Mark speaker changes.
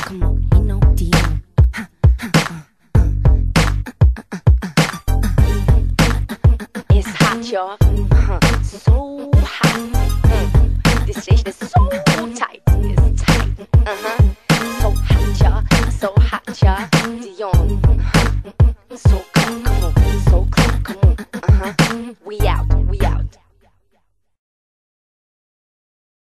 Speaker 1: Come on, you know, Dion.
Speaker 2: It's hot, y'all. So hot. This station is